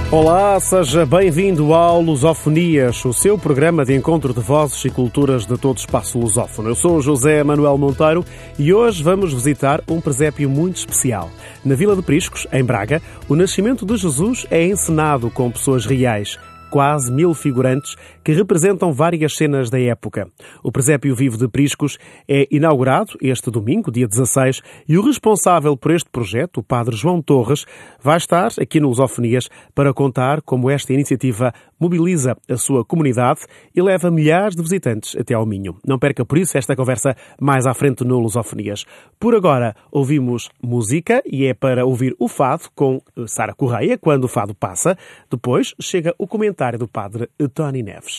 Olá, seja bem-vindo ao Lusofonias, o seu programa de encontro de vozes e culturas de todo o espaço lusófono. Eu sou o José Manuel Monteiro e hoje vamos visitar um presépio muito especial. Na Vila de Priscos, em Braga, o nascimento de Jesus é encenado com pessoas reais. Quase 1000 figurantes que representam várias cenas da época. O presépio vivo de Priscos é inaugurado este domingo, dia 16, e o responsável por este projeto, o padre João Torres, vai estar aqui no Lusofonias para contar como esta iniciativa mobiliza a sua comunidade e leva milhares de visitantes até ao Minho. Não perca por isso esta conversa mais à frente no Lusofonias. Por agora ouvimos música e é para ouvir o fado com Sara Correia, quando o fado passa. Depois chega o comentário do padre Tony Neves.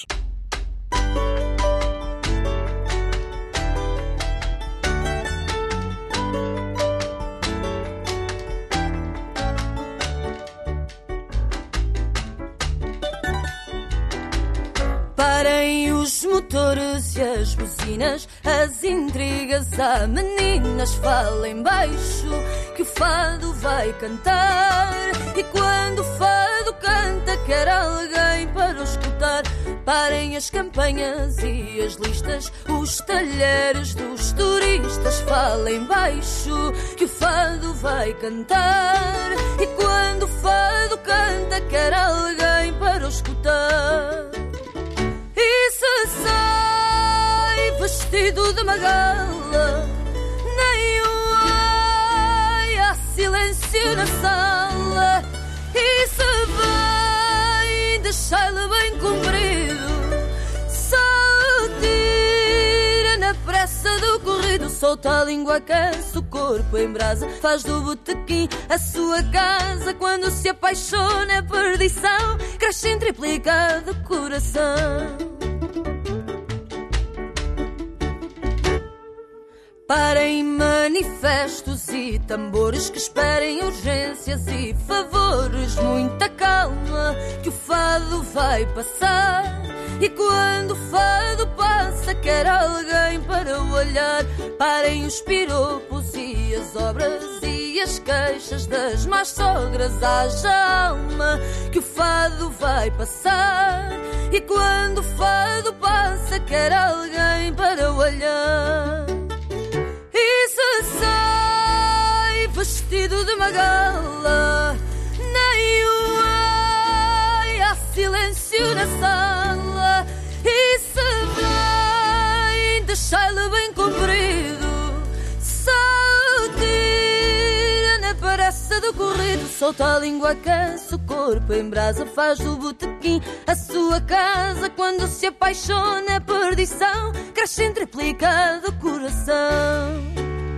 Parem os motores e as buzinas, as intrigas, há meninas, falem baixo, que o fado vai cantar. E quando o fado canta, quer alguém para o escutar. Parem as campanhas e as listas, os talheres dos turistas, falem baixo, que o fado vai cantar. E quando o fado canta, quer alguém para o escutar. E se sai vestido de magala, nem o ai, há silêncio na sala. E se vem, deixai-lhe bem comprido, só tira na pressa do corrido. Solta a língua, cansa o corpo em brasa, faz do botequim a sua casa. Quando se apaixona é perdição, cresce em triplicado o coração. Parem manifestos e tambores, que esperem urgências e favores. Muita calma, que o fado vai passar. E quando o fado passa, quer alguém para o olhar. Parem os piropos e as obras e as queixas das más sogras. Haja alma, que o fado vai passar. E quando o fado passa, quer alguém para o olhar. E se sai vestido de magala, nem o ai, há silêncio na sala. E se vem, deixai-lhe bem comprido, só tira na pressa do corrido. Solta a língua, cansa o corpo em brasa, faz do botequim a sua casa. Quando se apaixona é perdição, cresce em triplicado o coração.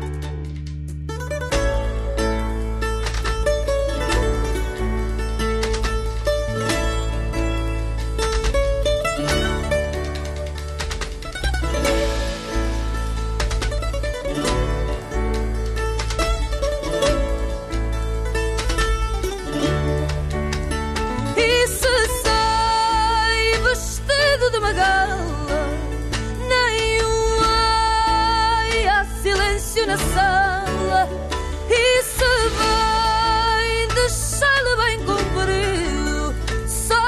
Na sala, e se vem, deixai-lhe bem comprido, só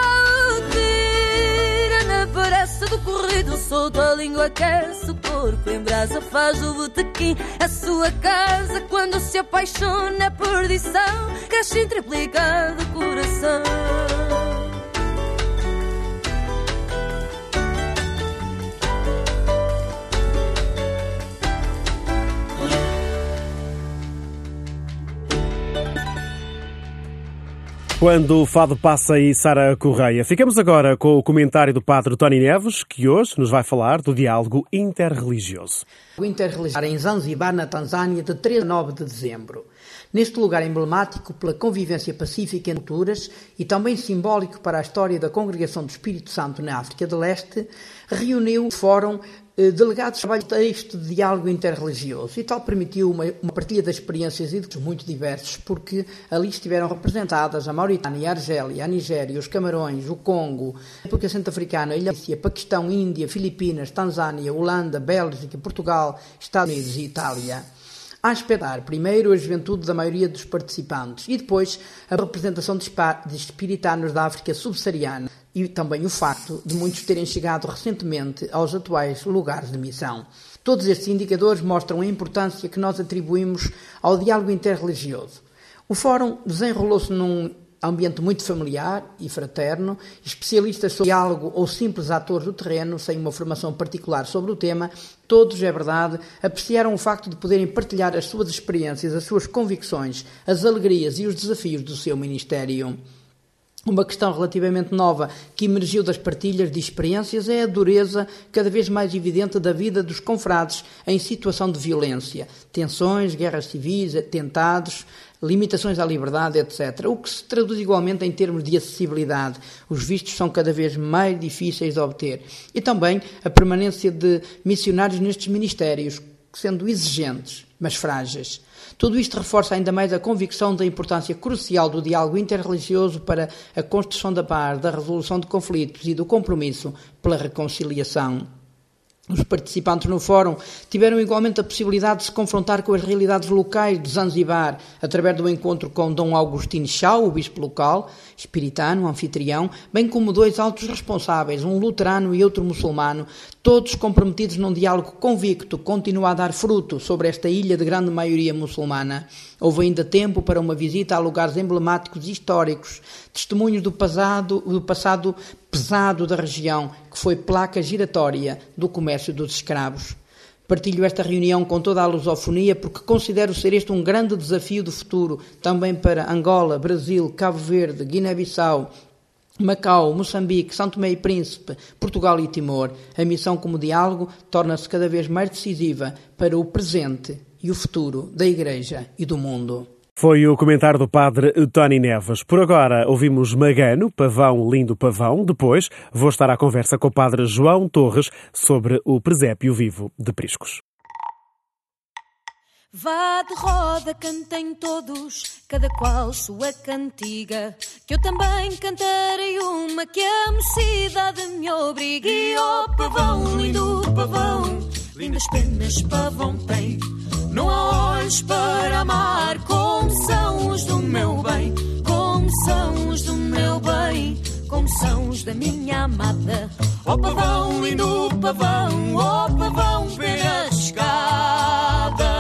tira na pressa do corrido. Solta a língua, aquece o corpo em brasa, faz do botequim a sua casa. Quando se apaixona é perdição, cresce em triplicado o coração. Quando o fado passa e Sara Correia. Ficamos agora com o comentário do padre Tony Neves, que hoje nos vai falar do diálogo interreligioso. O interreligioso em Zanzibar, na Tanzânia, de 3 a 9 de dezembro. Neste lugar emblemático pela convivência pacífica entre culturas e também simbólico para a história da Congregação do Espírito Santo na África de Leste, reuniu o Fórum delegados de trabalho texto de diálogo interreligioso, e tal permitiu uma partilha de experiências e de muito diversos, porque ali estiveram representadas a Mauritânia, a Argélia, a Nigéria, os Camarões, o Congo, a República Centro-Africana, a Ilha Maurici, Paquistão, Índia, Filipinas, Tanzânia, Holanda, Bélgica, Portugal, Estados Unidos e Itália. a espetar primeiro a juventude da maioria dos participantes e depois a representação de espiritanos da África subsaariana e também o facto de muitos terem chegado recentemente aos atuais lugares de missão. Todos estes indicadores mostram a importância que nós atribuímos ao diálogo interreligioso. O Fórum desenrolou-se num ambiente muito familiar e fraterno, especialistas sobre diálogo ou simples atores do terreno, sem uma formação particular sobre o tema, todos, é verdade, apreciaram o facto de poderem partilhar as suas experiências, as suas convicções, as alegrias e os desafios do seu ministério. Uma questão relativamente nova que emergiu das partilhas de experiências é a dureza cada vez mais evidente da vida dos confrades em situação de violência, tensões, guerras civis, atentados, limitações à liberdade, etc. O que se traduz igualmente em termos de acessibilidade. Os vistos são cada vez mais difíceis de obter. E também a permanência de missionários nestes ministérios, sendo exigentes, mas frágeis. Tudo isto reforça ainda mais a convicção da importância crucial do diálogo interreligioso para a construção da paz, da resolução de conflitos e do compromisso pela reconciliação. Os participantes no fórum tiveram igualmente a possibilidade de se confrontar com as realidades locais de Zanzibar, através do encontro com Dom Agostinho Chau, o bispo local, espiritano, anfitrião, bem como 2 altos responsáveis, um luterano e outro muçulmano, todos comprometidos num diálogo convicto que continua a dar fruto sobre esta ilha de grande maioria muçulmana. Houve ainda tempo para uma visita a lugares emblemáticos e históricos, testemunhos do passado pesado da região, que foi placa giratória do comércio dos escravos. Partilho esta reunião com toda a lusofonia porque considero ser este um grande desafio do futuro, também para Angola, Brasil, Cabo Verde, Guiné-Bissau, Macau, Moçambique, São Tomé e Príncipe, Portugal e Timor. A missão como diálogo torna-se cada vez mais decisiva para o presente e o futuro da Igreja e do mundo. Foi o comentário do padre Tony Neves. Por agora ouvimos Magano, Pavão, Lindo Pavão. Depois vou estar à conversa com o padre João Torres sobre o presépio vivo de Priscos. Vá de roda, cantem todos, cada qual sua cantiga, que eu também cantarei uma que a mocidade me obriga. E ó pavão, lindo pavão, lindas penas pavão tem, não há olhos para amar, como são os do meu bem, como são os do meu bem, como são os da minha amada. Ó pavão, lindo pavão, ó pavão, pena escada.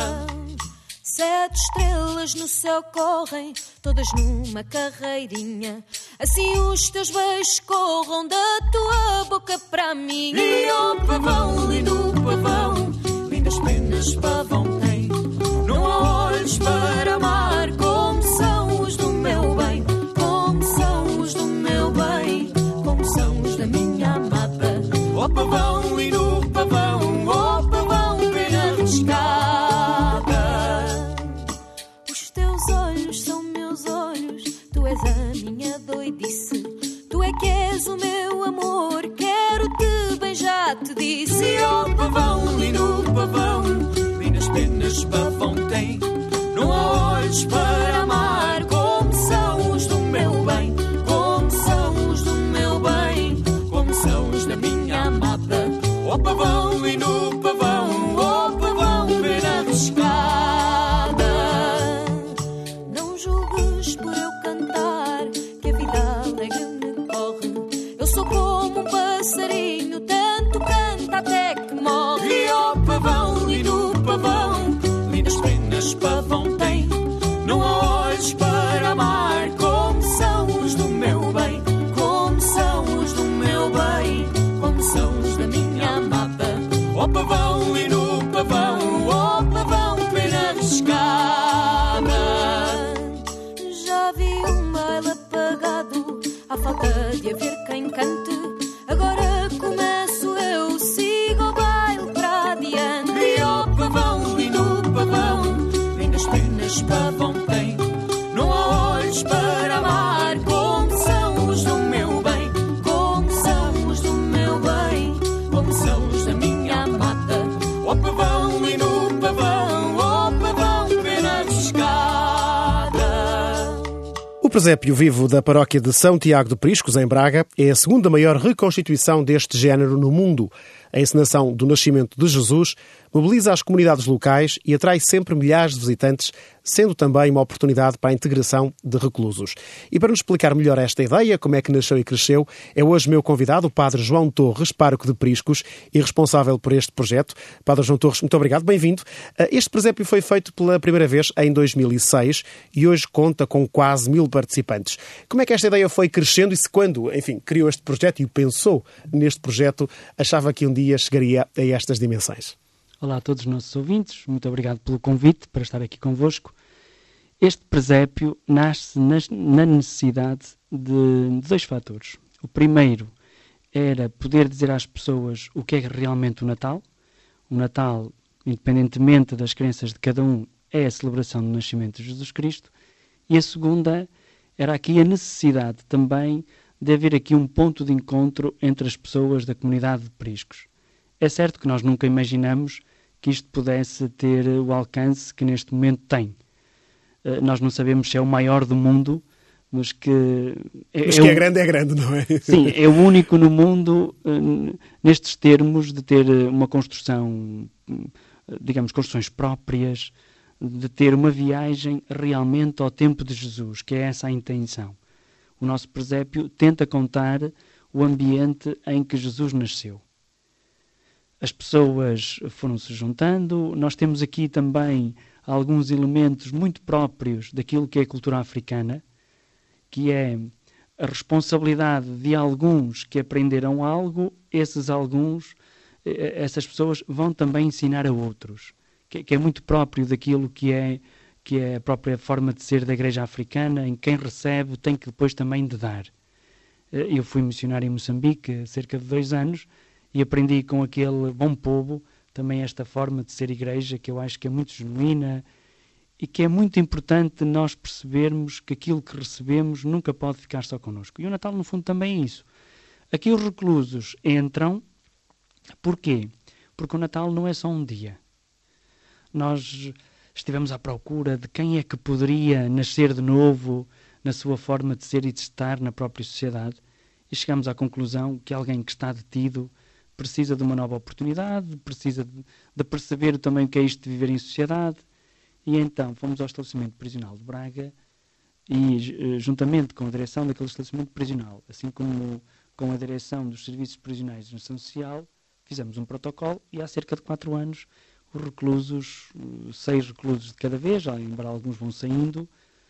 7 estrelas no céu correm, todas numa carreirinha, assim os teus beijos corram da tua boca para a minha. E ó pavão, lindo pavão, lindas penas pavão tem, não há olhos para amar, como são os do meu bem, como são os do meu bem, como são os da minha amada. Ó pavão, lindo pavão, ó pavão, pena riscada. Os teus olhos são meus olhos, tu és a minha doidice, tu é que és o meu amor, quero-te bem, já te disse. E ó pavão, lindo pavão, lindas penas pavão tem, não há olhos para amar, como são os do meu bem, como são os do meu bem, como são os da minha amada. Ó pavão, lindo pavão, ó pavão, pena riscada. Não julgues por eu cantar, que a vida alegre me corre, eu sou como um passarinho, tanto canta até que morre. E ó pavão, lindo pavão, lindas penas pavão tem, não há olhos para amar, como são os do meu bem, como são os do meu bem, como são os da minha amada. Ó pavão, lindo pavão, ó pavão, pena riscada. Já vi um baile apagado, à falta de haver quem cante, agora começo eu, sigo o baile para adiante. E ó pavão, lindo pavão, lindas penas pavão tem, não há olhos para amar, como são os do meu bem, como são os do meu bem, como são os da minha amada. Ó pavão, lindo pavão, ó pavão, pena riscada. O presépio vivo da paróquia de São Tiago de Priscos, em Braga, é a segunda maior reconstituição deste género no mundo. A encenação do nascimento de Jesus mobiliza as comunidades locais e atrai sempre milhares de visitantes, sendo também uma oportunidade para a integração de reclusos. E para nos explicar melhor esta ideia, como é que nasceu e cresceu, é hoje meu convidado, o Padre João Torres, pároco de Priscos e responsável por este projeto. Padre João Torres, muito obrigado, bem-vindo. Este presépio foi feito pela primeira vez em 2006 e hoje conta com quase 1000 participantes. Como é que esta ideia foi crescendo e se quando, enfim, criou este projeto e pensou neste projeto, achava que um dia chegaria a estas dimensões? Olá a todos os nossos ouvintes, muito obrigado pelo convite para estar aqui convosco. Este presépio nasce na necessidade de dois fatores. O primeiro era poder dizer às pessoas o que é realmente o Natal. O Natal, independentemente das crenças de cada um, é a celebração do nascimento de Jesus Cristo. E a segunda era aqui a necessidade também de haver aqui um ponto de encontro entre as pessoas da comunidade de Priscos. É certo que nós nunca imaginamos que isto pudesse ter o alcance que neste momento tem. Nós não sabemos se é o maior do mundo, mas que... é grande, não é? Sim, é o único no mundo, nestes termos, de ter uma construção, digamos, construções próprias, de ter uma viagem realmente ao tempo de Jesus, que é essa a intenção. O nosso presépio tenta contar o ambiente em que Jesus nasceu. As pessoas foram-se juntando. Nós temos aqui também alguns elementos muito próprios daquilo que é a cultura africana, que é a responsabilidade de alguns que aprenderam algo, essas pessoas vão também ensinar a outros, que é muito próprio daquilo que é a própria forma de ser da Igreja Africana, em quem recebe tem que depois também de dar. Eu fui missionário em Moçambique há cerca de 2 anos, e aprendi com aquele bom povo também esta forma de ser igreja, que eu acho que é muito genuína e que é muito importante nós percebermos que aquilo que recebemos nunca pode ficar só connosco. E o Natal, no fundo, também é isso. Aqui os reclusos entram. Porquê? Porque o Natal não é só um dia. Nós estivemos à procura de quem é que poderia nascer de novo na sua forma de ser e de estar na própria sociedade e chegamos à conclusão que alguém que está detido precisa de uma nova oportunidade, precisa de perceber também o que é isto de viver em sociedade. E então fomos ao estabelecimento prisional de Braga e, juntamente com a direção daquele estabelecimento prisional, assim como com a direção dos serviços prisionais de ação social, fizemos um protocolo e há cerca de 4 anos os reclusos, 6 reclusos de cada vez, embora alguns vão saindo,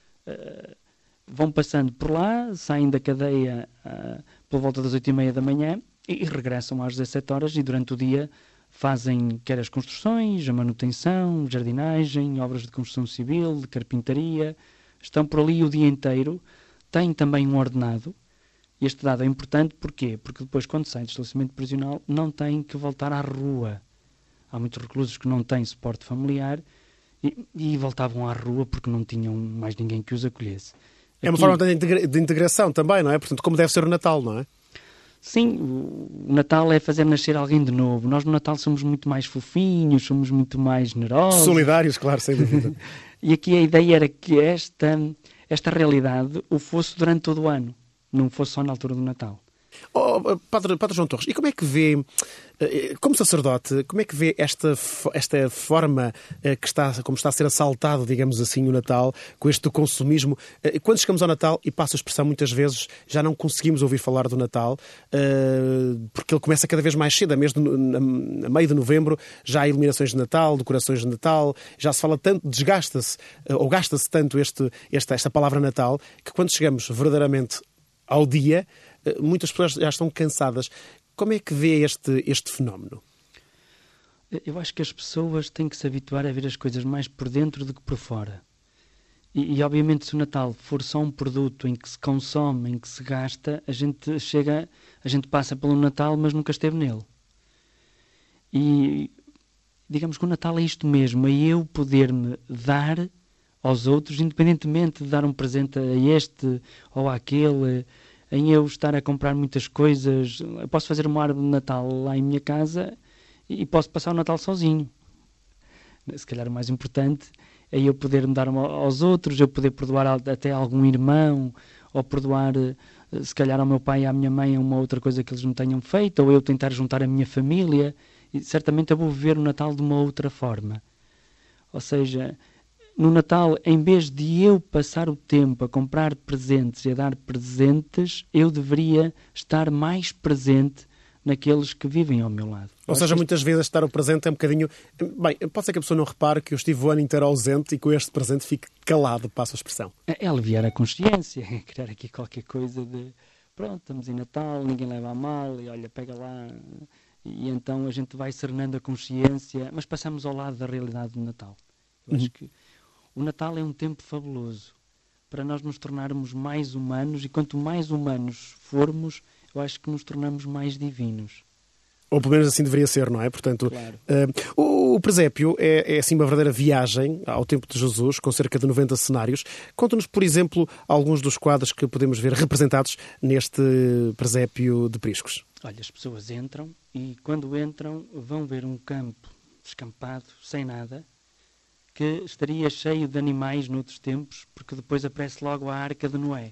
vão passando por lá, saem da cadeia por volta das 8h30 da manhã, e regressam às 17 horas e durante o dia fazem quer as construções, a manutenção, jardinagem, obras de construção civil, de carpintaria, estão por ali o dia inteiro, têm também um ordenado. Este dado é importante, porquê? Porque depois quando saem do estabelecimento prisional não têm que voltar à rua. Há muitos reclusos que não têm suporte familiar e voltavam à rua porque não tinham mais ninguém que os acolhesse. É uma forma de integração também, não é? Portanto, como deve ser o Natal, não é? Sim, o Natal é fazer nascer alguém de novo. Nós no Natal somos muito mais fofinhos, somos muito mais generosos. Solidários, claro, sem dúvida. E aqui a ideia era que esta realidade o fosse durante todo o ano, não fosse só na altura do Natal. Padre João Torres, e como é que vê, como sacerdote, como é que vê esta forma como está a ser assaltado, digamos assim, o Natal, com este consumismo? Quando chegamos ao Natal, e passo a expressão muitas vezes, já não conseguimos ouvir falar do Natal, porque ele começa cada vez mais cedo, a meio de novembro, já há iluminações de Natal, decorações de Natal, já se fala tanto, desgasta-se, ou gasta-se tanto esta palavra Natal, que quando chegamos verdadeiramente ao dia, muitas pessoas já estão cansadas. Como é que vê este fenómeno? Eu acho que as pessoas têm que se habituar a ver as coisas mais por dentro do que por fora. E obviamente se o Natal for só um produto em que se consome, em que se gasta, a gente passa pelo Natal, mas nunca esteve nele. E digamos que o Natal é isto mesmo, é eu poder-me dar aos outros, independentemente de dar um presente a este ou àquele, em eu estar a comprar muitas coisas. Eu posso fazer uma árvore de Natal lá em minha casa e posso passar o Natal sozinho. Se calhar o mais importante é eu poder me dar aos outros, eu poder perdoar até algum irmão, ou perdoar se calhar ao meu pai e à minha mãe uma outra coisa que eles me tenham feito, ou eu tentar juntar a minha família. E certamente eu vou viver o Natal de uma outra forma. Ou seja, no Natal, em vez de eu passar o tempo a comprar presentes e a dar presentes, eu deveria estar mais presente naqueles que vivem ao meu lado. Ou seja, muitas vezes estar o presente é um bocadinho... Bem, pode ser que a pessoa não repare que eu estive o ano inteiro ausente e com este presente fique calado, passo a expressão. É aliviar a consciência, é criar aqui qualquer coisa de... Pronto, estamos em Natal, ninguém leva a mal, e olha, pega lá... E então a gente vai serenando a consciência, mas passamos ao lado da realidade do Natal. Eu acho que o Natal é um tempo fabuloso para nós nos tornarmos mais humanos, e quanto mais humanos formos, eu acho que nos tornamos mais divinos. Ou pelo menos assim deveria ser, não é? Portanto, claro. O presépio é assim uma verdadeira viagem ao tempo de Jesus, com cerca de 90 cenários. Conta-nos, por exemplo, alguns dos quadros que podemos ver representados neste presépio de Priscos. Olha, as pessoas entram e quando entram vão ver um campo descampado, sem nada, que estaria cheio de animais noutros tempos, porque depois aparece logo a Arca de Noé.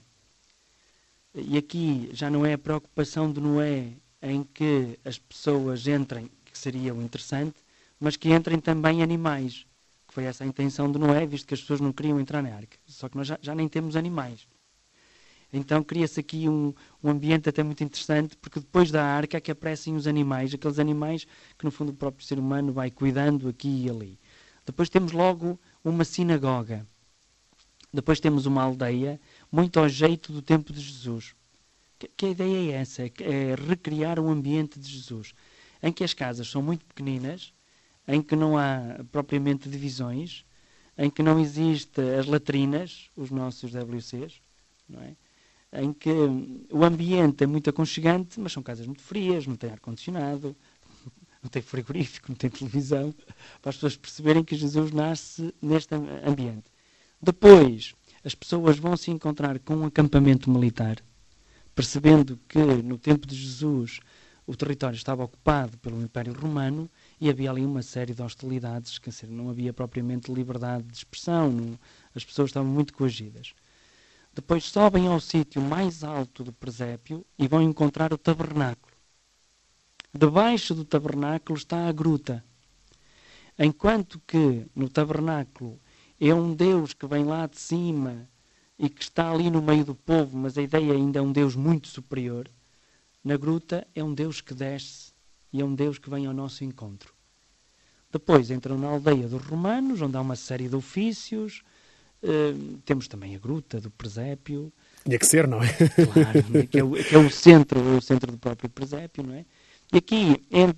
E aqui já não é a preocupação de Noé em que as pessoas entrem, que seria o interessante, mas que entrem também animais, que foi essa a intenção de Noé, visto que as pessoas não queriam entrar na Arca. Só que nós já nem temos animais. Então cria-se aqui um ambiente até muito interessante, porque depois da Arca é que aparecem os animais, aqueles animais que no fundo o próprio ser humano vai cuidando aqui e ali. Depois temos logo uma sinagoga. Depois temos uma aldeia, muito ao jeito do tempo de Jesus. Que a ideia é essa, é recriar o ambiente de Jesus, em que as casas são muito pequeninas, em que não há propriamente divisões, em que não existem as latrinas, os nossos WCs, não é? Em que o ambiente é muito aconchegante, mas são casas muito frias, não tem ar-condicionado, não tem frigorífico, não tem televisão, para as pessoas perceberem que Jesus nasce neste ambiente. Depois, as pessoas vão se encontrar com um acampamento militar, percebendo que no tempo de Jesus o território estava ocupado pelo Império Romano e havia ali uma série de hostilidades, quer dizer, não havia propriamente liberdade de expressão, as pessoas estavam muito coagidas. Depois sobem ao sítio mais alto do presépio e vão encontrar o tabernáculo. Debaixo do tabernáculo está a gruta. Enquanto que no tabernáculo é um Deus que vem lá de cima e que está ali no meio do povo, mas a ideia ainda é um Deus muito superior, na gruta é um Deus que desce e é um Deus que vem ao nosso encontro. Depois entram na aldeia dos romanos, onde há uma série de ofícios. Temos também a gruta do presépio. Tinha que ser, não é? Claro, que é o centro do próprio presépio, não é? E aqui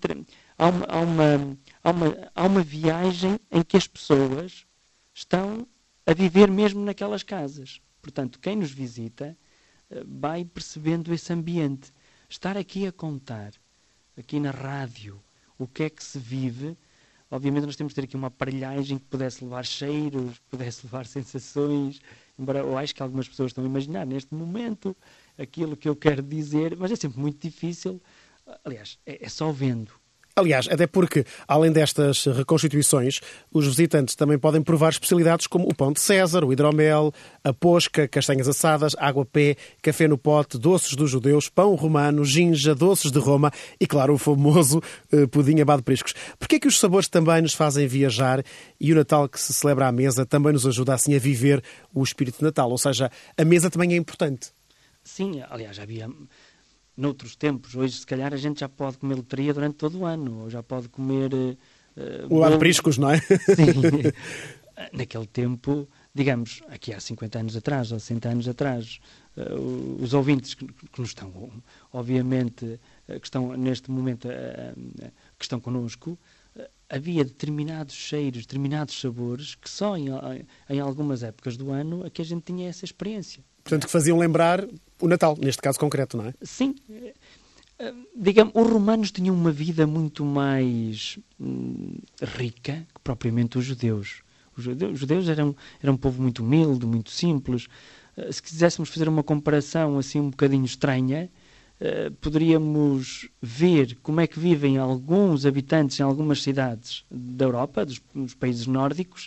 há uma viagem em que as pessoas estão a viver mesmo naquelas casas. Portanto, quem nos visita vai percebendo esse ambiente. Estar aqui a contar, aqui na rádio, o que é que se vive. Obviamente nós temos de ter aqui uma aparelhagem que pudesse levar cheiros, que pudesse levar sensações, embora eu acho que algumas pessoas estão a imaginar neste momento aquilo que eu quero dizer, mas é sempre muito difícil. Aliás, é só vendo. Aliás, até porque, além destas reconstituições, os visitantes também podem provar especialidades como o pão de César, o hidromel, a posca, castanhas assadas, água-pé, café no pote, doces dos judeus, pão romano, ginja, doces de Roma e, claro, o famoso pudim abado de Priscos. Porquê é que os sabores também nos fazem viajar e o Natal que se celebra à mesa também nos ajuda assim a viver o espírito de Natal? Ou seja, a mesa também é importante. Sim, aliás, havia... Noutros tempos, hoje se calhar a gente já pode comer loteria durante todo o ano, ou já pode comer... o abado de Priscos, não é? Sim. Naquele tempo, digamos, aqui há 50 anos atrás, ou 60 anos atrás, os ouvintes que nos estão, obviamente, que estão neste momento, que estão connosco, havia determinados cheiros, determinados sabores, que só em algumas épocas do ano é que a gente tinha essa experiência. Portanto, que faziam lembrar o Natal, neste caso concreto, não é? Sim. Digamos, os romanos tinham uma vida muito mais rica que propriamente os judeus. Os judeus eram um povo muito humilde, muito simples. Se quiséssemos fazer uma comparação assim um bocadinho estranha, poderíamos ver como é que vivem alguns habitantes em algumas cidades da Europa, dos países nórdicos,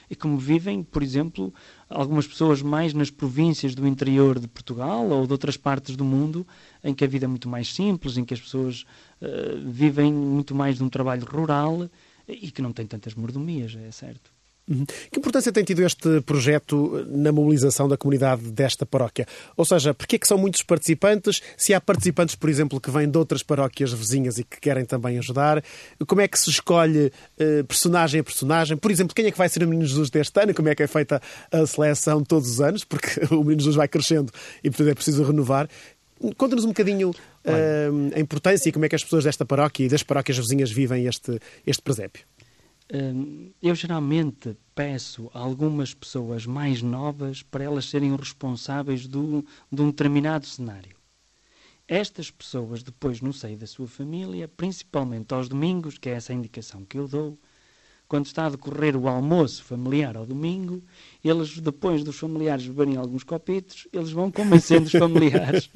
e como vivem, por exemplo, algumas pessoas mais nas províncias do interior de Portugal ou de outras partes do mundo, em que a vida é muito mais simples, em que as pessoas vivem muito mais de um trabalho rural e que não têm tantas mordomias, é certo. Que importância tem tido este projeto na mobilização da comunidade desta paróquia? Ou seja, porquê é que são muitos participantes? Se há participantes, por exemplo, que vêm de outras paróquias vizinhas e que querem também ajudar, como é que se escolhe personagem a personagem? Por exemplo, quem é que vai ser o Menino Jesus deste ano? Como é que é feita a seleção todos os anos? Porque o Menino Jesus vai crescendo e, portanto, é preciso renovar. Conta-nos um bocadinho a importância e como é que as pessoas desta paróquia e das paróquias vizinhas vivem este presépio. Eu geralmente peço a algumas pessoas mais novas para elas serem responsáveis de um determinado cenário. Estas pessoas depois, no seio da sua família, principalmente aos domingos, que é essa a indicação que eu dou, quando está a decorrer o almoço familiar ao domingo, eles, depois dos familiares beberem alguns copitos, eles vão convencendo os familiares.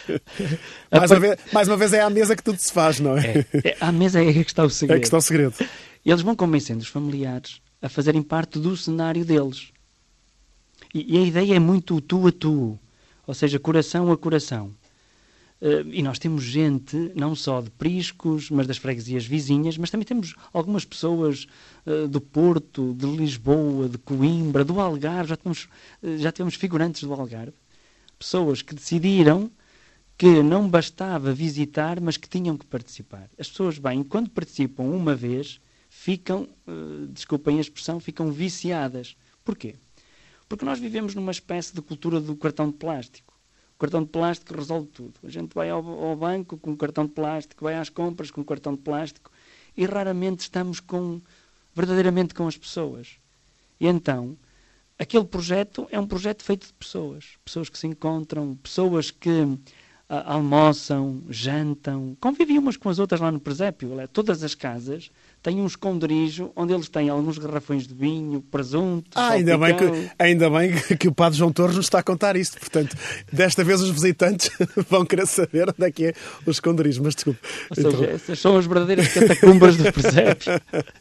Mais uma vez é à mesa que tudo se faz, não é? À mesa é que está o segredo. É que está o segredo. Eles vão convencendo os familiares a fazerem parte do cenário deles. E a ideia é muito tu a tu, ou seja, coração a coração. E nós temos gente, não só de Priscos, mas das freguesias vizinhas, mas também temos algumas pessoas do Porto, de Lisboa, de Coimbra, do Algarve, já tivemos figurantes do Algarve, pessoas que decidiram que não bastava visitar, mas que tinham que participar. As pessoas, bem, quando participam uma vez, ficam, desculpem a expressão, ficam viciadas. Porquê? Porque nós vivemos numa espécie de cultura do cartão de plástico. O cartão de plástico resolve tudo. A gente vai ao banco com o cartão de plástico, vai às compras com o cartão de plástico e raramente estamos verdadeiramente com as pessoas. E então, aquele projeto é um projeto feito de pessoas. Pessoas que se encontram, pessoas que almoçam, jantam, convivem umas com as outras lá no presépio. Todas as casas têm um esconderijo onde eles têm alguns garrafões de vinho, presunto, ainda bem que o Padre João Torres nos está a contar isto. Portanto, desta vez os visitantes vão querer saber onde é que é o esconderijo. Mas desculpe. Ou seja, essas são as verdadeiras catacumbas do presépio.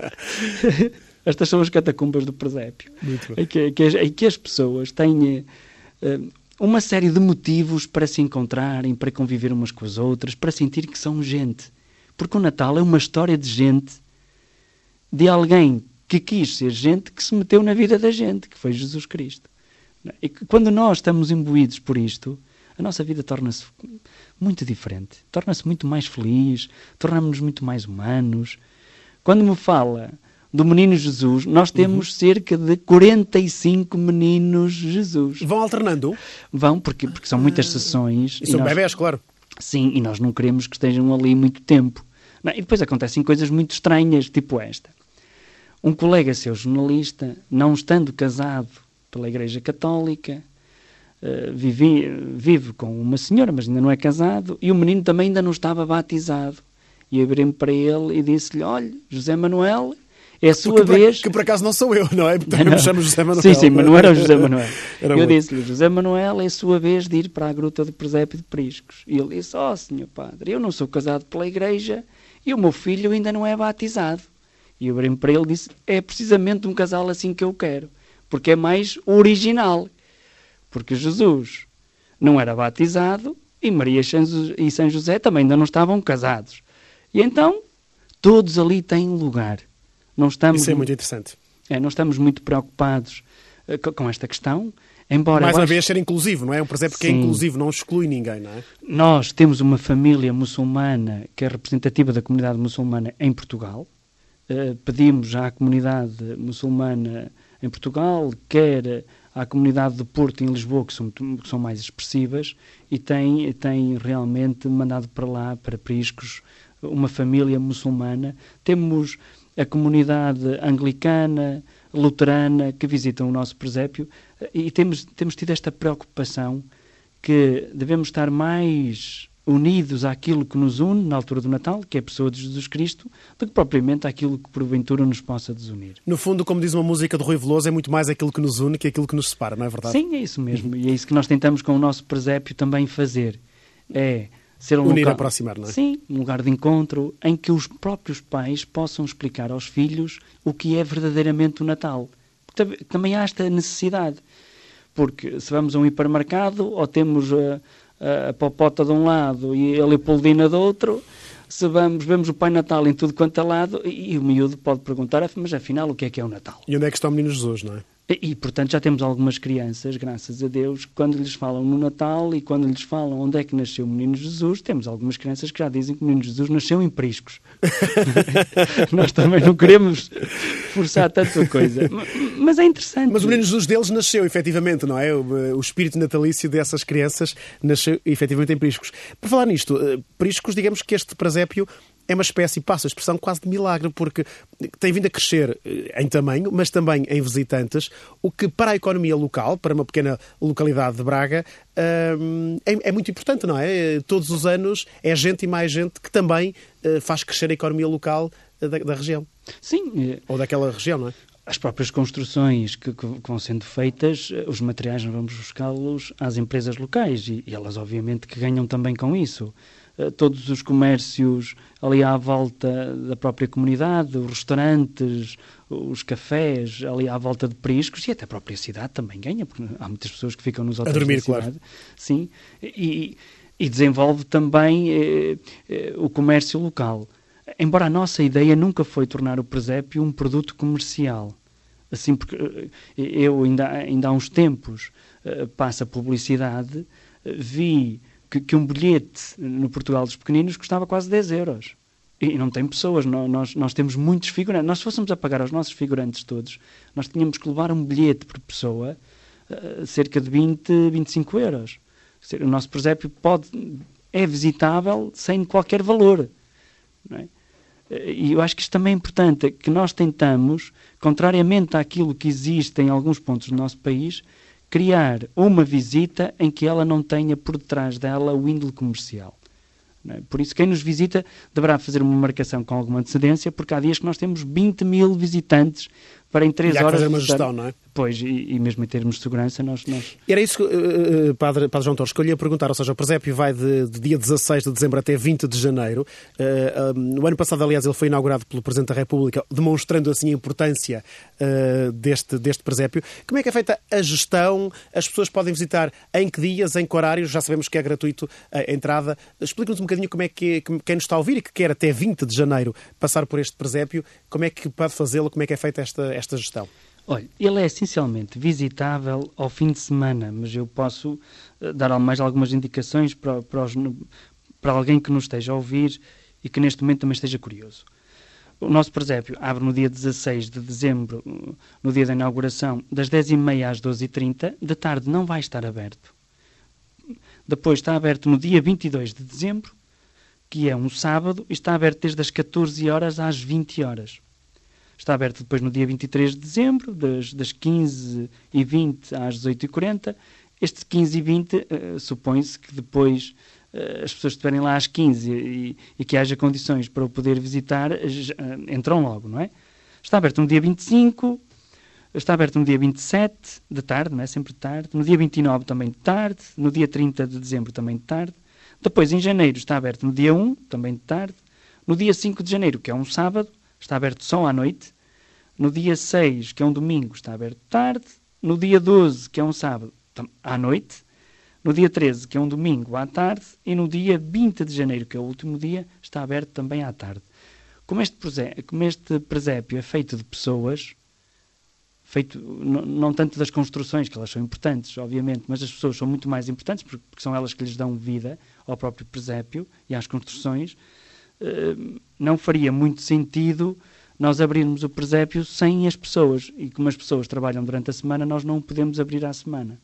Estas são as catacumbas do presépio. Muito bem. Em que as pessoas têm uma série de motivos para se encontrarem, para conviver umas com as outras, para sentir que são gente. Porque o Natal é uma história de gente, de alguém que quis ser gente, que se meteu na vida da gente, que foi Jesus Cristo. E quando nós estamos imbuídos por isto, a nossa vida torna-se muito diferente. Torna-se muito mais feliz, tornamos-nos muito mais humanos. Quando me fala do Menino Jesus, nós temos cerca de 45 Meninos Jesus. Vão alternando? Vão, porque são muitas sessões. E são bebés, claro. Sim, e nós não queremos que estejam ali muito tempo. E depois acontecem coisas muito estranhas, tipo esta. Um colega seu, jornalista, não estando casado pela Igreja Católica, vive com uma senhora, mas ainda não é casado, e o menino também ainda não estava batizado. E eu virei-me para ele e disse-lhe: olha, José Manuel, é a sua vez... Que por acaso não sou eu, não é? Porque me chamo José Manuel. Sim, mas não era o José Manuel. Eu disse-lhe: José Manuel, é a sua vez de ir para a Gruta do Presépio de Priscos. E ele disse: senhor padre, eu não sou casado pela Igreja e o meu filho ainda não é batizado. E eu virei-me para ele e disse: é precisamente um casal assim que eu quero, porque é mais original. Porque Jesus não era batizado e Maria e São José também ainda não estavam casados. E então, todos ali têm lugar. Isso é muito interessante. Não estamos muito preocupados com esta questão. Embora mais uma vez ser inclusivo, não é? Um presépio que é inclusivo, não exclui ninguém, não é? Nós temos uma família muçulmana que é representativa da comunidade muçulmana em Portugal. Pedimos à comunidade muçulmana em Portugal, quer à comunidade de Porto e em Lisboa, que são mais expressivas, e tem realmente mandado para lá, para Priscos, uma família muçulmana. Temos a comunidade anglicana, luterana, que visitam o nosso presépio, e temos tido esta preocupação que devemos estar mais unidos àquilo que nos une na altura do Natal, que é a pessoa de Jesus Cristo, do que propriamente àquilo que porventura nos possa desunir. No fundo, como diz uma música do Rui Veloso, é muito mais aquilo que nos une que aquilo que nos separa, não é verdade? Sim, é isso mesmo. E é isso que nós tentamos com o nosso presépio também fazer. É ser um unir, local, aproximar, não é? Sim, um lugar de encontro em que os próprios pais possam explicar aos filhos o que é verdadeiramente o Natal. porque também há esta necessidade. Porque se vamos a um hipermercado, ou temos a popota de um lado e a Leopoldina do outro, se vemos o Pai Natal em tudo quanto é lado, e o miúdo pode perguntar, mas afinal o que é o Natal? E onde é que está o Menino Jesus, não é? E, portanto, já temos algumas crianças, graças a Deus, quando lhes falam no Natal e quando lhes falam onde é que nasceu o Menino Jesus, temos algumas crianças que já dizem que o Menino Jesus nasceu em Priscos. Nós também não queremos forçar tanta coisa. Mas é interessante. Mas o Menino Jesus deles nasceu, efetivamente, não é? O espírito natalício dessas crianças nasceu, efetivamente, em Priscos. Por falar nisto, Priscos, digamos que este presépio é uma espécie, passo a expressão, quase de milagre, porque tem vindo a crescer em tamanho, mas também em visitantes, o que para a economia local, para uma pequena localidade de Braga, é muito importante, não é? Todos os anos é gente e mais gente que também faz crescer a economia local da região. Sim. Ou daquela região, não é? As próprias construções que vão sendo feitas, os materiais nós vamos buscá-los às empresas locais e elas obviamente que ganham também com isso. Todos os comércios ali à volta da própria comunidade, os restaurantes, os cafés ali à volta de Priscos, e até a própria cidade também ganha, porque há muitas pessoas que ficam nos hotéis a dormir, da cidade. claro. Sim, e desenvolve também o comércio local. Embora a nossa ideia nunca foi tornar o presépio um produto comercial. Assim, porque eu ainda há uns tempos passo a publicidade, vi que um bilhete no Portugal dos Pequeninos custava quase 10 euros. E não tem pessoas, nós temos muitos figurantes. Nós, se fôssemos a pagar aos nossos figurantes todos, nós tínhamos que levar um bilhete por pessoa, cerca de 20, 25 euros. O nosso presépio é visitável sem qualquer valor. Não é? E eu acho que isto também é importante, que nós tentamos, contrariamente àquilo que existe em alguns pontos do nosso país, criar uma visita em que ela não tenha por detrás dela o índole comercial. Não é? Por isso, quem nos visita deverá fazer uma marcação com alguma antecedência, porque há dias que nós temos 20 mil visitantes para em 3 horas... E há que fazer uma gestão, não é? Pois, e mesmo em termos de segurança, nós... Era isso que, Padre João Torres, que eu lhe ia perguntar, ou seja, o presépio vai de dia 16 de dezembro até 20 de janeiro. No ano passado, aliás, ele foi inaugurado pelo Presidente da República, demonstrando assim a importância deste presépio. Como é que é feita a gestão? As pessoas podem visitar em que dias, em que horários? Já sabemos que é gratuito a entrada. Explica-nos um bocadinho como é que quem nos está a ouvir e que quer até 20 de janeiro passar por este presépio, como é que pode fazê-lo, como é que é feita esta gestão? Olha, ele é essencialmente visitável ao fim de semana, mas eu posso dar mais algumas indicações para alguém que nos esteja a ouvir e que neste momento também esteja curioso. O nosso presépio abre no dia 16 de dezembro, no dia da inauguração, das 10h30 às 12h30. De tarde não vai estar aberto. Depois está aberto no dia 22 de dezembro, que é um sábado, e está aberto desde as 14 horas às 20 horas. Está aberto depois no dia 23 de dezembro, das 15h20 às 18h40. Este 15h20, supõe-se que depois as pessoas estiverem lá às 15 e que haja condições para o poder visitar, entram logo, não é? Está aberto no dia 25, está aberto no dia 27 de tarde, não é? Sempre de tarde. No dia 29 também de tarde. No dia 30 de dezembro também de tarde. Depois, em janeiro, está aberto no dia 1, também de tarde. No dia 5 de janeiro, que é um sábado, está aberto só à noite. No dia 6, que é um domingo, está aberto tarde. No dia 12, que é um sábado, à noite. No dia 13, que é um domingo, à tarde. E no dia 20 de janeiro, que é o último dia, está aberto também à tarde. Como este presépio é feito de pessoas, feito não tanto das construções, que elas são importantes, obviamente, mas as pessoas são muito mais importantes, porque são elas que lhes dão vida ao próprio presépio e às construções, não faria muito sentido nós abrirmos o presépio sem as pessoas. E como as pessoas trabalham durante a semana, nós não o podemos abrir à semana.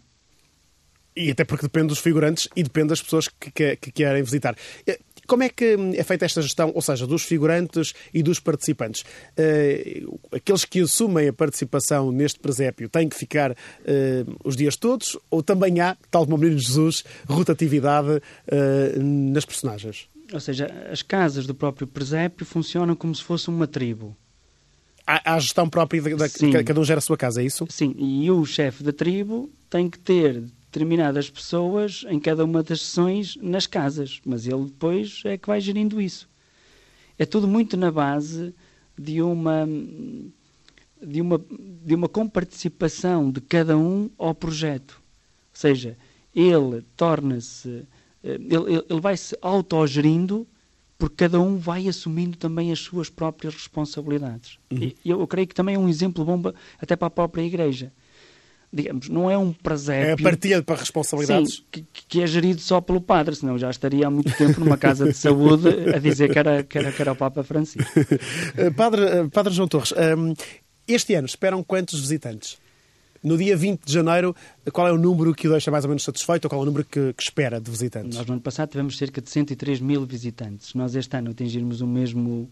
E até porque depende dos figurantes e depende das pessoas que querem visitar. Como é que é feita esta gestão, ou seja, dos figurantes e dos participantes? Aqueles que assumem a participação neste presépio têm que ficar os dias todos, ou também há, tal como o Menino Jesus, rotatividade nas personagens? Ou seja, as casas do próprio presépio funcionam como se fosse uma tribo. Há a gestão própria, cada um gera a sua casa, é isso? Sim, e o chefe da tribo tem que ter determinadas pessoas em cada uma das sessões nas casas, mas ele depois é que vai gerindo isso. É tudo muito na base de uma de uma comparticipação de cada um ao projeto. Ou seja, ele torna-se, ele vai-se autogerindo, porque cada um vai assumindo também as suas próprias responsabilidades. E eu creio que também é um exemplo bom até para a própria Igreja. Digamos, não é um presépio... É a partilha para responsabilidades. Sim, que é gerido só pelo padre, senão já estaria há muito tempo numa casa de saúde a dizer que era o Papa Francisco. Padre João Torres, este ano esperam quantos visitantes? No dia 20 de janeiro, qual é o número que o deixa mais ou menos satisfeito ou qual é o número que espera de visitantes? Nós no ano passado tivemos cerca de 103 mil visitantes. Nós este ano atingirmos o mesmo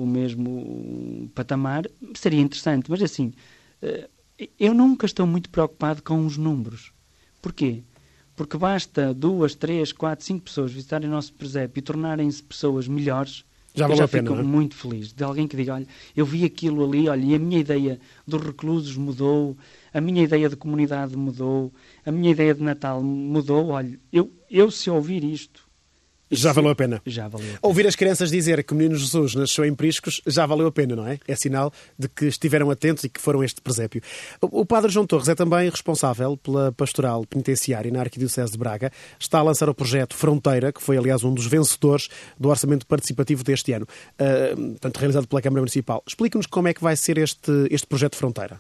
patamar, seria interessante, mas assim, eu nunca estou muito preocupado com os números. Porquê? Porque basta 2, 3, 4, 5 pessoas visitarem o nosso presépio e tornarem-se pessoas melhores. Já valeu a pena, fico muito feliz de alguém que diga, olha, eu vi aquilo ali, olha, e a minha ideia dos reclusos mudou, a minha ideia de comunidade mudou, a minha ideia de Natal mudou, olha, eu se ouvir isto... Já valeu a pena. Já valeu a pena. Ouvir as crianças dizer que o Menino Jesus nasceu em Priscos já valeu a pena, não é? É sinal de que estiveram atentos e que foram a este presépio. O Padre João Torres é também responsável pela pastoral penitenciária na Arquidiocese de Braga. Está a lançar o projeto Fronteira, que foi, aliás, um dos vencedores do orçamento participativo deste ano, portanto, realizado pela Câmara Municipal. Explique-nos como é que vai ser este projeto Fronteira.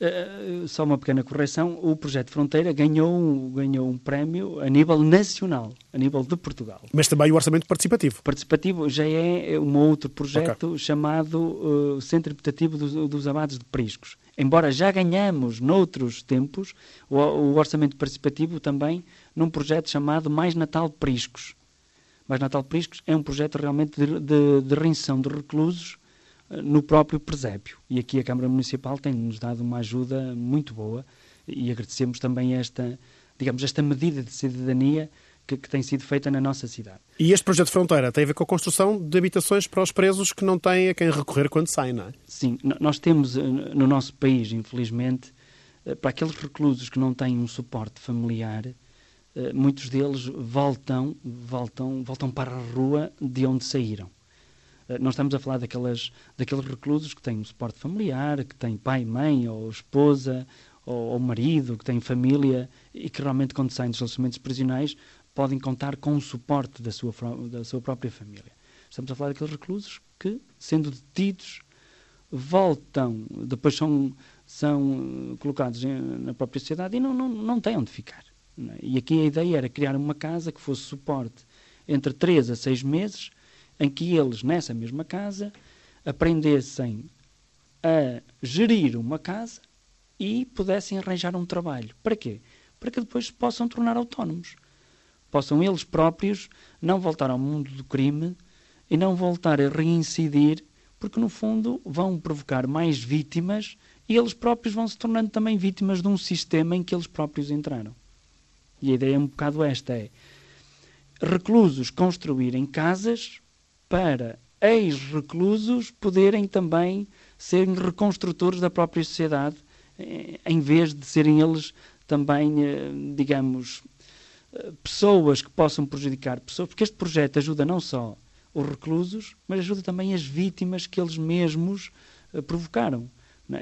Só uma pequena correção, o projeto Fronteira ganhou um prémio a nível nacional, a nível de Portugal. Mas também o orçamento participativo. Participativo já é um outro projeto chamado Centro Interpretativo dos Abados de Priscos. Embora já ganhamos noutros tempos o orçamento participativo também num projeto chamado Mais Natal Priscos. Mais Natal Priscos é um projeto realmente de reinserção de reclusos no próprio presépio. E aqui a Câmara Municipal tem-nos dado uma ajuda muito boa e agradecemos também esta medida de cidadania que tem sido feita na nossa cidade. E este projeto Fronteira tem a ver com a construção de habitações para os presos que não têm a quem recorrer quando saem, não é? Sim, nós temos no nosso país, infelizmente, para aqueles reclusos que não têm um suporte familiar, muitos deles voltam para a rua de onde saíram. Não estamos a falar daqueles reclusos que têm um suporte familiar, que têm pai, mãe, ou esposa, ou marido, que têm família e que realmente, quando saem dos relacionamentos prisionais, podem contar com o suporte da sua própria família. Estamos a falar daqueles reclusos que, sendo detidos, voltam, depois são colocados na própria sociedade e não têm onde ficar. Não é? E aqui a ideia era criar uma casa que fosse suporte entre 3 a 6 meses, em que eles, nessa mesma casa, aprendessem a gerir uma casa e pudessem arranjar um trabalho. Para quê? Para que depois se possam tornar autónomos. Possam eles próprios não voltar ao mundo do crime e não voltar a reincidir, porque no fundo vão provocar mais vítimas e eles próprios vão se tornando também vítimas de um sistema em que eles próprios entraram. E a ideia é um bocado esta, reclusos construírem casas para ex-reclusos poderem também serem reconstrutores da própria sociedade, em vez de serem eles também, digamos, pessoas que possam prejudicar pessoas, porque este projeto ajuda não só os reclusos, mas ajuda também as vítimas que eles mesmos provocaram.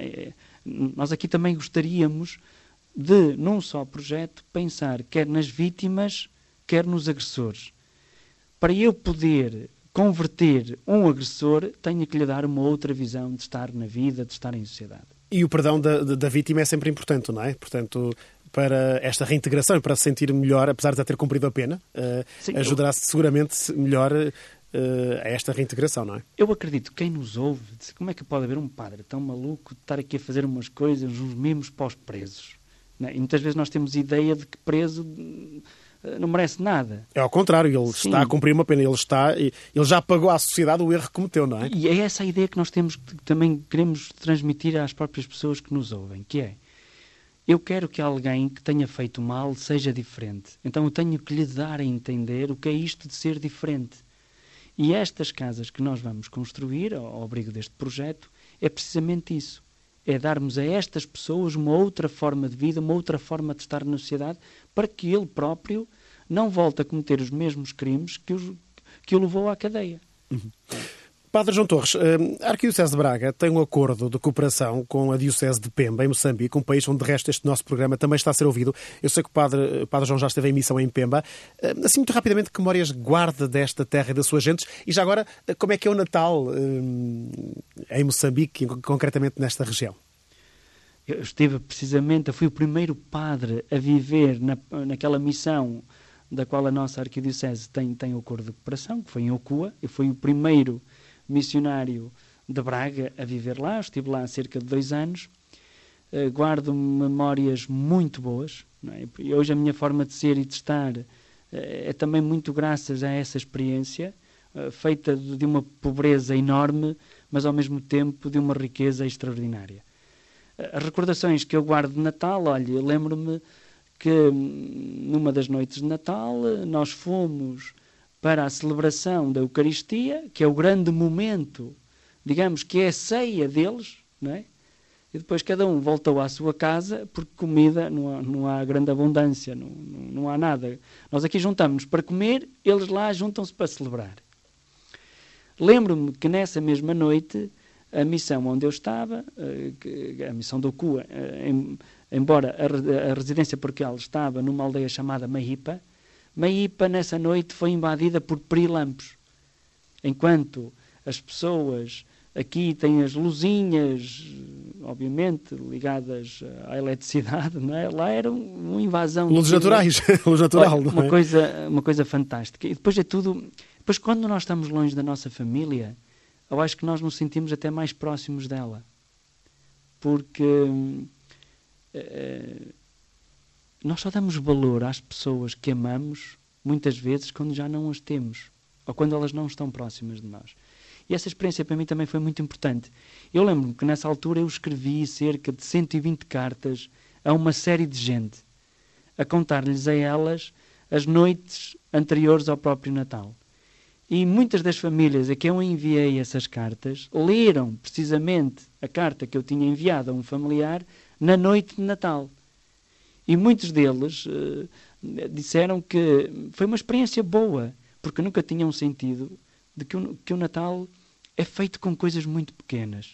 Nós aqui também gostaríamos de, num só projeto, pensar quer nas vítimas, quer nos agressores. Para eu poder converter um agressor, tenho que lhe dar uma outra visão de estar na vida, de estar em sociedade. E o perdão da vítima é sempre importante, não é? Portanto, para esta reintegração e para se sentir melhor, apesar de já ter cumprido a pena, ajudará-se seguramente melhor a esta reintegração, não é? Eu acredito que quem nos ouve, como é que pode haver um padre tão maluco de estar aqui a fazer umas coisas, uns mimos para os presos? Não é? E muitas vezes nós temos ideia de que preso não merece nada. É ao contrário, ele está a cumprir uma pena, ele já pagou à sociedade o erro que cometeu, não é? E é essa a ideia que nós temos, que também queremos transmitir às próprias pessoas que nos ouvem, que é, eu quero que alguém que tenha feito mal seja diferente. Então eu tenho que lhe dar a entender o que é isto de ser diferente. E estas casas que nós vamos construir, ao abrigo deste projeto, é precisamente isso. É darmos a estas pessoas uma outra forma de vida, uma outra forma de estar na sociedade, para que ele próprio não volte a cometer os mesmos crimes que o levou à cadeia. Padre João Torres, a Arquidiocese de Braga tem um acordo de cooperação com a Diocese de Pemba, em Moçambique, um país onde, de resto, este nosso programa também está a ser ouvido. Eu sei que o Padre João já esteve em missão em Pemba. Assim, muito rapidamente, que memórias guarda desta terra e das suas gentes? E já agora, como é que é o Natal em Moçambique, concretamente nesta região? Eu fui o primeiro padre a viver naquela missão da qual a nossa Arquidiocese tem o acordo de cooperação, que foi em Ocua. Eu fui o primeiro missionário de Braga a viver lá. Eu estive lá há cerca de 2 anos. Guardo memórias muito boas, não é? E hoje a minha forma de ser e de estar é também muito graças a essa experiência, feita de uma pobreza enorme, mas ao mesmo tempo de uma riqueza extraordinária. As recordações que eu guardo de Natal, olha, eu lembro-me que numa das noites de Natal nós fomos para a celebração da Eucaristia, que é o grande momento, digamos, que é a ceia deles, não é? E depois cada um voltou à sua casa, porque comida não há grande abundância, não há nada. Nós aqui juntamos para comer, eles lá juntam-se para celebrar. Lembro-me que nessa mesma noite, a missão onde eu estava, a missão do Ocua, embora a residência paroquial estava numa aldeia chamada Maípa, nessa noite foi invadida por perilampos. Enquanto as pessoas aqui têm as luzinhas, obviamente, ligadas à eletricidade, não é? Lá era uma invasão. Luzes naturais, luz natural, olha, não é? Uma coisa fantástica. E depois é tudo. Depois, quando nós estamos longe da nossa família, eu acho que nós nos sentimos até mais próximos dela. Porque nós só damos valor às pessoas que amamos, muitas vezes, quando já não as temos, ou quando elas não estão próximas de nós. E essa experiência para mim também foi muito importante. Eu lembro-me que nessa altura eu escrevi cerca de 120 cartas a uma série de gente, a contar-lhes a elas as noites anteriores ao próprio Natal. E muitas das famílias a que eu enviei essas cartas leram precisamente a carta que eu tinha enviado a um familiar na noite de Natal. E muitos deles disseram que foi uma experiência boa, porque nunca tinham sentido de que o Natal é feito com coisas muito pequenas.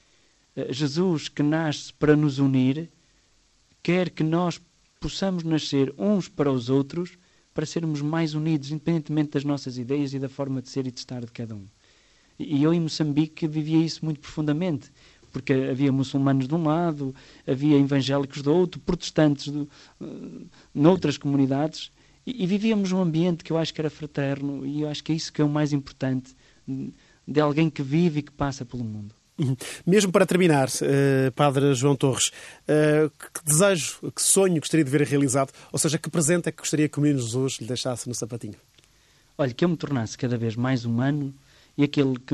Jesus, que nasce para nos unir, quer que nós possamos nascer uns para os outros, para sermos mais unidos, independentemente das nossas ideias e da forma de ser e de estar de cada um. E eu em Moçambique vivia isso muito profundamente, porque havia muçulmanos de um lado, havia evangélicos do outro, protestantes noutras comunidades, e vivíamos um ambiente que eu acho que era fraterno, e eu acho que é isso que é o mais importante de alguém que vive e que passa pelo mundo. Mesmo para terminar, Padre João Torres, que desejo, que sonho gostaria de ver realizado? Ou seja, que presente é que gostaria que o Menino Jesus lhe deixasse no sapatinho? Olha, que eu me tornasse cada vez mais humano e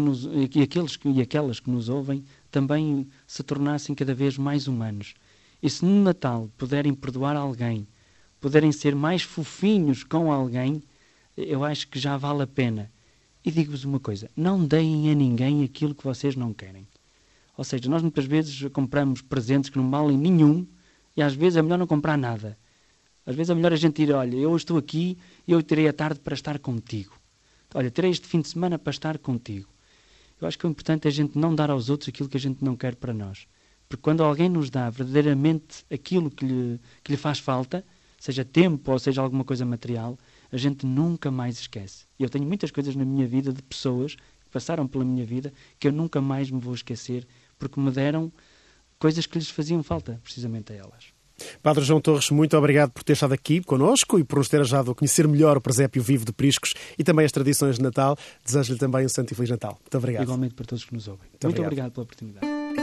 aquelas que nos ouvem também se tornassem cada vez mais humanos. E se no Natal puderem perdoar alguém, puderem ser mais fofinhos com alguém, eu acho que já vale a pena. E digo-vos uma coisa, não deem a ninguém aquilo que vocês não querem. Ou seja, nós muitas vezes compramos presentes que não valem nenhum e às vezes é melhor não comprar nada. Às vezes é melhor a gente ir, olha, eu estou aqui e eu terei a tarde para estar contigo. Olha, terei este fim de semana para estar contigo. Eu acho que o importante é a gente não dar aos outros aquilo que a gente não quer para nós. Porque quando alguém nos dá verdadeiramente aquilo que lhe faz falta, seja tempo ou seja alguma coisa material, a gente nunca mais esquece. E eu tenho muitas coisas na minha vida de pessoas que passaram pela minha vida que eu nunca mais me vou esquecer, porque me deram coisas que lhes faziam falta, precisamente a elas. Padre João Torres, muito obrigado por ter estado aqui connosco e por nos ter ajudado a conhecer melhor o presépio vivo de Priscos e também as tradições de Natal. Desejo-lhe também um Santo e Feliz Natal. Muito obrigado. Igualmente para todos que nos ouvem. Muito obrigado pela oportunidade.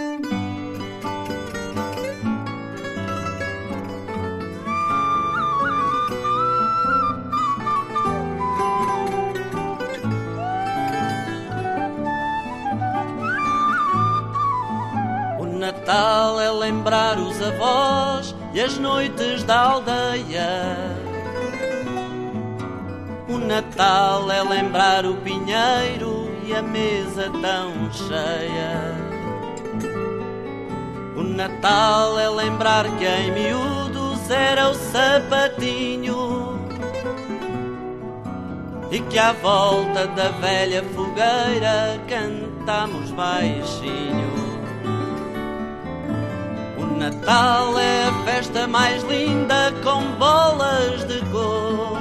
Natal é lembrar os avós e as noites da aldeia. O Natal é lembrar o pinheiro e a mesa tão cheia. O Natal é lembrar que em miúdos era o sapatinho e que à volta da velha fogueira cantamos baixinho. O Natal é a festa mais linda com bolas de cor,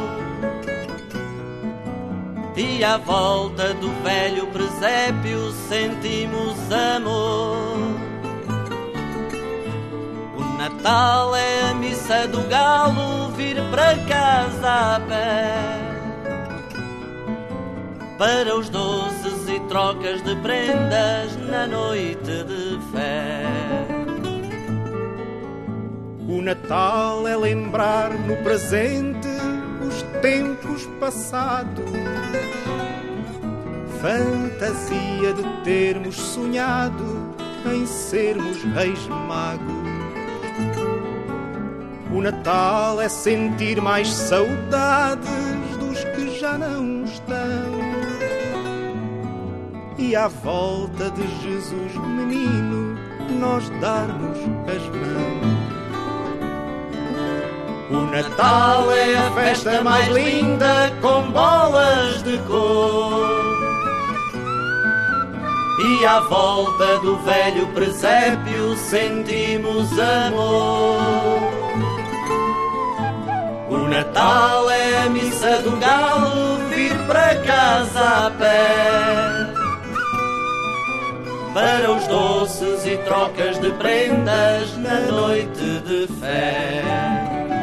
e à volta do velho presépio sentimos amor. O Natal é a missa do galo vir para casa a pé, para os doces e trocas de prendas na noite de fé. O Natal é lembrar no presente os tempos passados, fantasia de termos sonhado em sermos reis magos. O Natal é sentir mais saudades dos que já não estão, e à volta de Jesus menino nós darmos as mãos. O Natal é a festa mais linda com bolas de cor, e à volta do velho presépio sentimos amor. O Natal é a missa do galo vir para casa a pé, para os doces e trocas de prendas na noite de fé.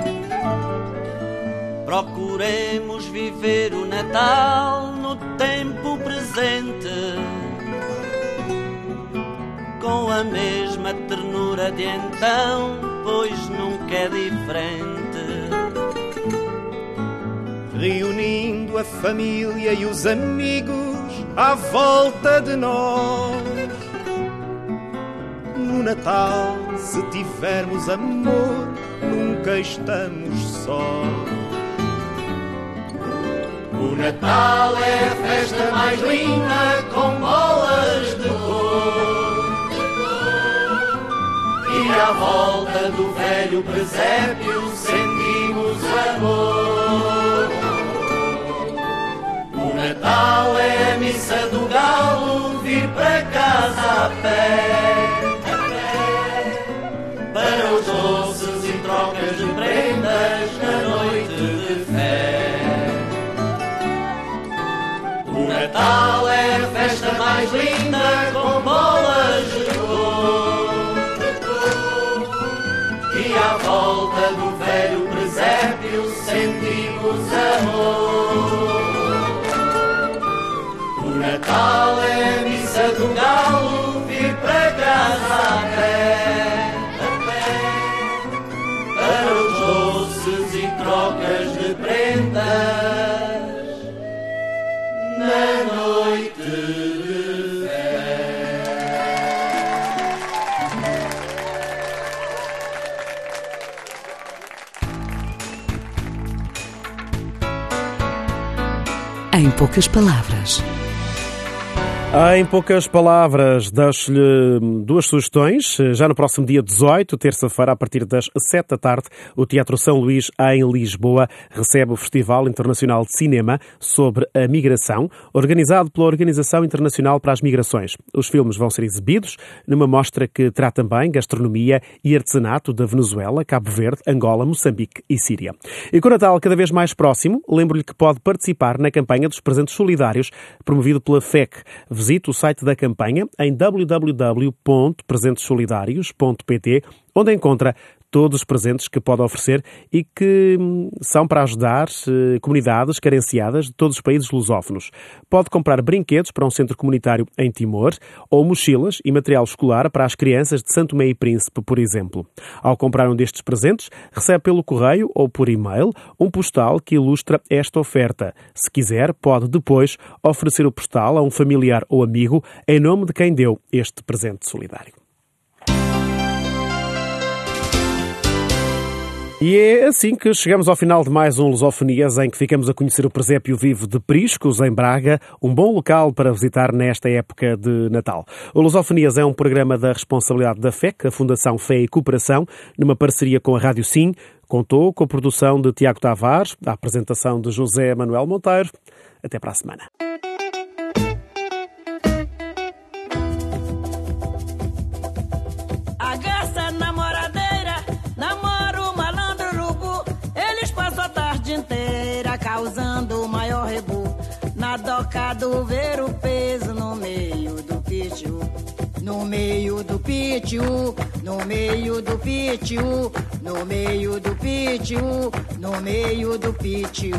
Procuremos viver o Natal no tempo presente, com a mesma ternura de então, pois nunca é diferente. Reunindo a família e os amigos à volta de nós. No Natal, se tivermos amor, nunca estamos sós. O Natal é a festa mais linda com bolas de cor, e à volta do velho presépio sentimos amor. O Natal é a missa do galo vir para casa a pé, para os doces e trocas de prendas na noite de fé. O Natal é a festa mais linda com bolas de cor, e à volta do velho presépio sentimos amor. O Natal é a missa do galo vir para casa a pé, para os doces e trocas de prendas na noite de fé. Em poucas palavras. Em poucas palavras, deixo-lhe duas sugestões. Já no próximo dia 18, terça-feira, a partir das 7 da tarde, o Teatro São Luís, em Lisboa, recebe o Festival Internacional de Cinema sobre a Migração, organizado pela Organização Internacional para as Migrações. Os filmes vão ser exibidos numa mostra que terá também gastronomia e artesanato da Venezuela, Cabo Verde, Angola, Moçambique e Síria. E com o Natal cada vez mais próximo, lembro-lhe que pode participar na campanha dos presentes solidários, promovido pela FEC. Visite o site da campanha em www.presentesolidarios.pt, onde encontra todos os presentes que pode oferecer e que são para ajudar comunidades carenciadas de todos os países lusófonos. Pode comprar brinquedos para um centro comunitário em Timor ou mochilas e material escolar para as crianças de São Tomé e Príncipe, por exemplo. Ao comprar um destes presentes, recebe pelo correio ou por e-mail um postal que ilustra esta oferta. Se quiser, pode depois oferecer o postal a um familiar ou amigo em nome de quem deu este presente solidário. E é assim que chegamos ao final de mais um Lusofonias, em que ficamos a conhecer o presépio vivo de Priscos, em Braga, um bom local para visitar nesta época de Natal. O Lusofonias é um programa da responsabilidade da FEC, a Fundação Fé e Cooperação, numa parceria com a Rádio Sim, Contou com a produção de Tiago Tavares, a apresentação de José Manuel Monteiro. Até para a semana. A garça namoradeira namora o malandro urubu. Eles passam a tarde inteira causando o maior rebu. Na doca do ver o peso no meio do pitiu. No meio do pitiu, no meio do pitiu, no meio do pitiu, no meio do pitiu.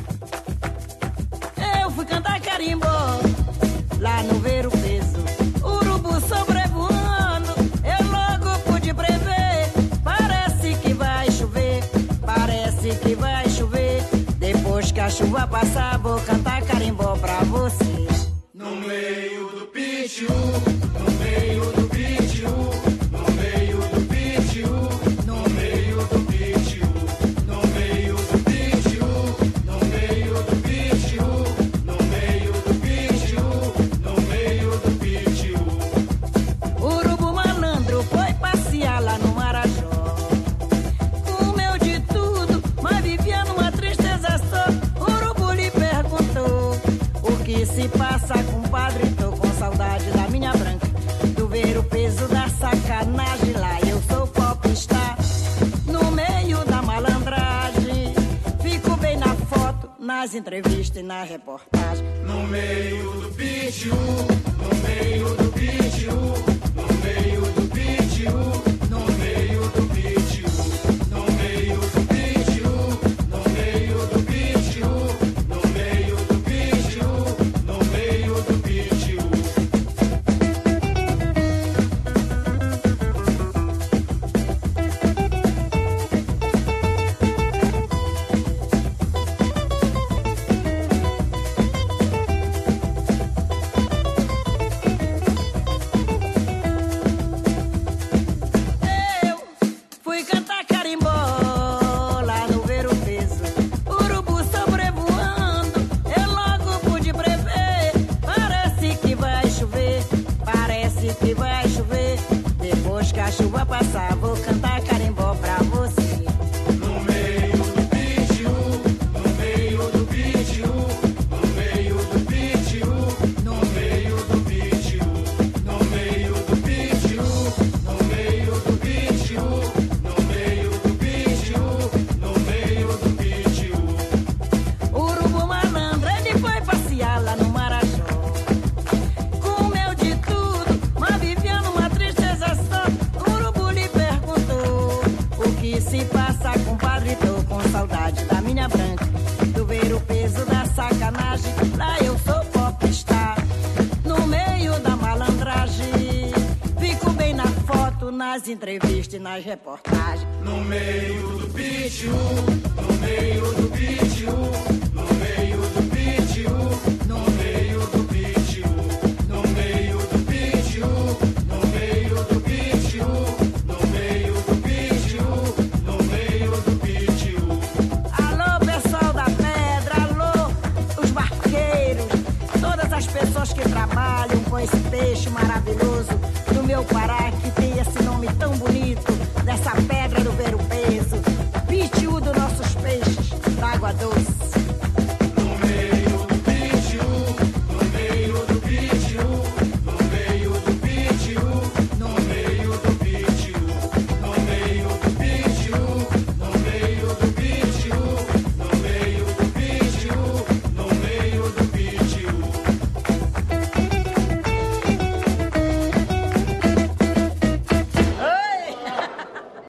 Eu fui cantar carimbó lá no ver o peso. Urubu sobrevoando, eu logo pude prever. Parece que vai chover, parece que vai chover. Depois que a chuva passar, vou cantar carimbó pra você. No meio do pitiu, no meio do pitiu, no meio do pitiu, no meio do pitiu, no meio do pitiu, no meio do pitiu, no meio do pitiu, no meio do pitiu. Urubu malandro foi passear lá no Marajó. Comeu de tudo, mas vivia numa tristeza só. Urubu lhe perguntou: o que se passa, compadre? Tô com saudade da minha branca. Do ver o peso da sacanagem lá. Eu sou popstar no meio da malandragem. Fico bem na foto, nas entrevistas e na reportagem. No meio do pitiu, no meio do pitiu, no meio do pitiu, no meio do pitiu, no meio do pitiu, no meio do pitiu, no meio do pitiu, no meio do pitiu. Eu fui cantar carimbó lá no ver o peso. Urubu sobrevoando, eu logo pude prever. Parece que vai chover, parece que vai chover. Depois que a chuva passar, vou cantar carimbó pra você. No meio do pitiu, no meio do pitiu, no meio do pitiu, no meio do pitiu, no meio do pitiu, no meio do pitiu, no meio do pitiu, no meio do pitiu. Urubu malandro, ele foi passear lá no Marajó. Comeu de tudo, mas vivia numa tristeza só. Urubu lhe perguntou: o que se passa, compadre? Tô com saudade da minha branca. Do ver o peso da sacanagem. Lá eu sou popstar no meio da malandragem. Fico bem na foto, nas entrevistas e nas reportagens. No meio do pitiu, no meio do pitiu, no meio do pitiu, no meio do pitiu, no meio do pitiu, no meio do pitiu, no meio do pitiu, no meio do pitiu. Alô, pessoal da pedra, alô, os barqueiros, todas as pessoas que trabalham com esse peixe maravilhoso do meu Pará, que